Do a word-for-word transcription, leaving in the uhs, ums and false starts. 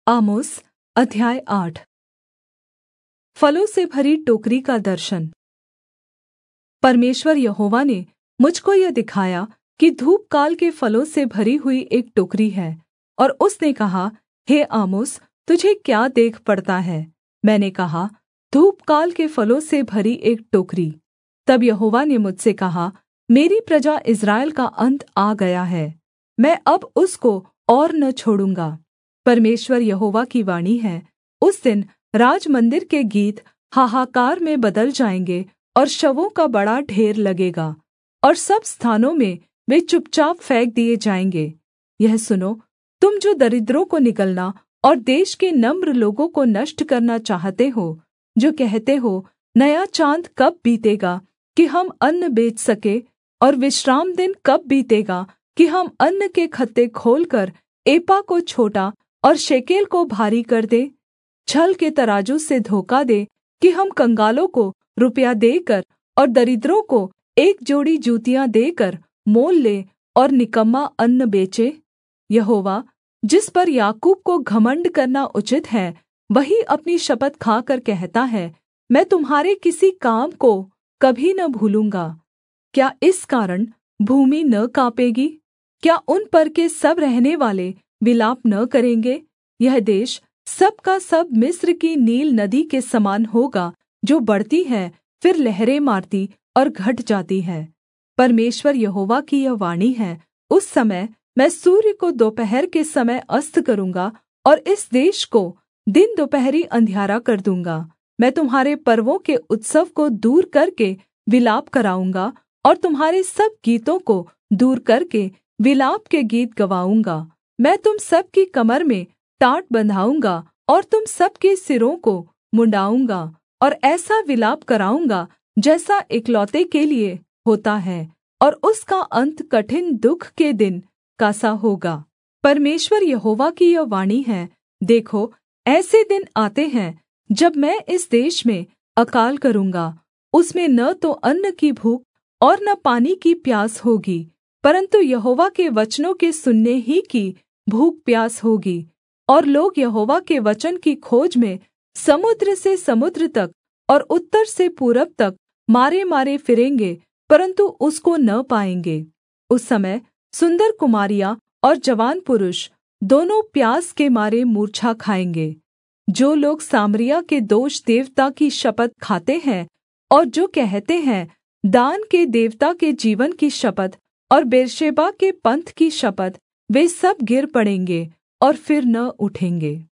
आमोस अध्याय आठ। फलों से भरी टोकरी का दर्शन। परमेश्वर यहोवा ने मुझ को यह दिखाया कि धूपकाल के फलों से भरी हुई एक टोकरी है, और उसने कहा, हे आमोस, तुझे क्या देख पड़ता है? मैंने कहा, धूपकाल के फलों से भरी एक टोकरी। तब यहोवा ने मुझसे कहा, मेरी प्रजा इस्राएल का अंत आ गया है, मैं अब उसको और न छोड़ूँगा। परमेश्वर यहोवा की वाणी है, उस दिन राजमन्दिर के गीत हाहाकार में बदल जाएँगे और शवों का बड़ा ढेर लगेगा, और सब स्थानों में वे चुपचाप फेंक दिए जाएँगे। यह सुनो, तुम जो दरिद्रों को निगलना और देश के नम्र लोगों को नष्ट करना चाहते हो, जो कहते हो, नया चाँद कब बीतेगा कि हम अन्न बेच सके, और विश्रामदिन कब बीतेगा कि हम अन्न के खत्ते खोलकर एपा को छोटा और शेकेल को भारी कर दें? छल के तराजू से धोखा दे कि हम कंगालों को रुपया देकर और दरिद्रों को एक जोड़ी जूतियाँ देकर मोल ले और निकम्मा अन्न बेचे। यहोवा, जिस पर याकूब को घमण्ड करना उचित है, वही अपनी शपथ खाकर कहता है, मैं तुम्हारे किसी काम को कभी न भूलूँगा। क्या इस कारण भूमि न काँपेगी? क्या उन पर के सब रहने वाले विलाप न करेंगे? यह देश सब का सब मिस्र की नील नदी के समान होगा, जो बढ़ती है फिर लहरें मारती और घट जाती है। परमेश्वर यहोवा की यह वाणी है, उस समय मैं सूर्य को दोपहर के समय अस्त करूँगा और इस देश को दिन दोपहरी अंधियारा कर दूँगा। मैं तुम्हारे पर्वों के उत्सव को दूर करके विलाप कराऊँगा और तुम्हारे सब गीतों को दूर करके विलाप के गीत गवाऊँगा। मैं तुम सब की कमर में टाट बँधाऊँगा और तुम सब के सिरों को मुँण्ड़ाऊँगा, और ऐसा विलाप कराऊँगा जैसा एकलौते के लिए होता है, और उसका अंत कठिन दुःख के दिन का सा होगा। परमेश्वर यहोवा की यह वाणी है, देखो, ऐसे दिन आते हैं जब मैं इस देश में अकाल करूँगा। उसमें न तो अन्न की भूख और न पानी की प्यास होगी, परन्तु यहोवा के वचनों के सुनने ही की भूख प्यास होगी। और लोग यहोवा के वचन की खोज में समुद्र से समुद्र तक और उत्तर से पूरब तक मारे मारे फिरेंगे, परन्तु उसको न पाएँगे। उस समय सुन्दर कुमारियाँ और जवान पुरुष दोनों प्यास के मारे मूर्छा खाएँगे। जो लोग सामरिया के दोष देवता की शपथ खाते हैं और जो कहते हैं, दान के देवता के जीवन की शपथ और बेर्शेबा के पन्थ की शपथ, वे सब गिर पड़ेंगे और फिर न उठेंगे।